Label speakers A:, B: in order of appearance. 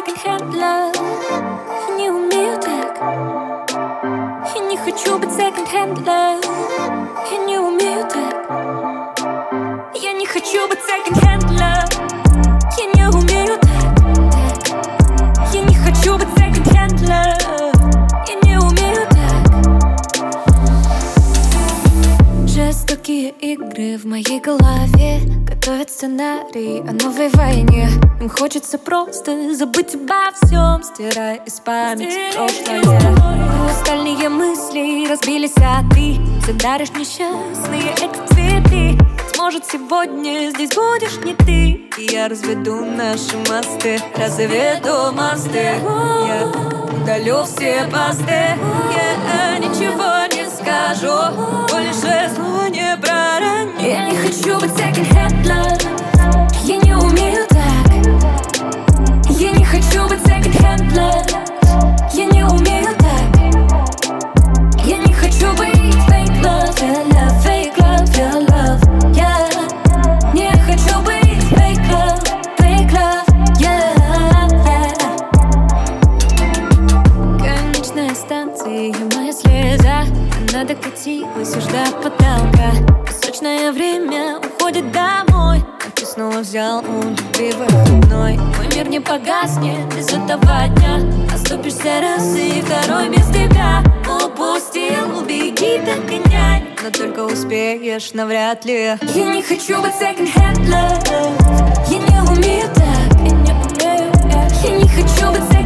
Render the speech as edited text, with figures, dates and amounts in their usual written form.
A: second-hand love. Я не умею так. Я не хочу быть second-hand love. Я не умею так. Я не хочу быть second-hand love. Я не умею так. Я не хочу быть second-hand love. Я не умею так. Жестокие игры в моей голове готовят сценарий о новой войне. Им хочется просто забыть обо всем, стирая из памяти прошлое. Остальные мысли разбились, а ты все даришь несчастные эти цветы. Может, сегодня здесь будешь не ты, и я разведу наши мосты. Разведу мосты. Я удалю все посты. Я ничего не скажу, больше слова не пророню. Я не хочу быть second-hand love. Я не умею так. Я не хочу быть second-hand love. Я не умею так. Я не хочу быть fake love, your love, fake love, your love. Я не хочу быть fake love, yeah. Конечная станция, моя слеза. Она докатилась уж до потолка. Песочное время уходит домой, а ты снова взял у любви выходной. Мой мир не погаснет без этого дня. Оступишься раз и второй без тебя. Упустил, беги, догоняй, но только успеешь навряд ли. Я не хочу быть second-hand love. Я не умею так. Я не хочу быть second-hand love.